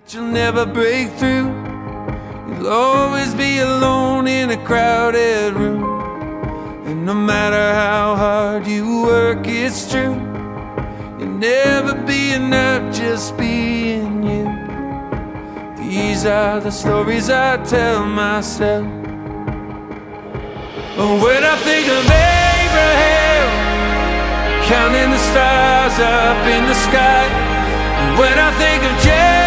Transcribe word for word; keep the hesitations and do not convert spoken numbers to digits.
You'll never break through. You'll always be alone in a crowded room. And no matter how hard you work, it's true, you'll never be enough just being you. These are the stories I tell myself. But when I think of Abraham, counting the stars up in the sky, and when I think of Jacob,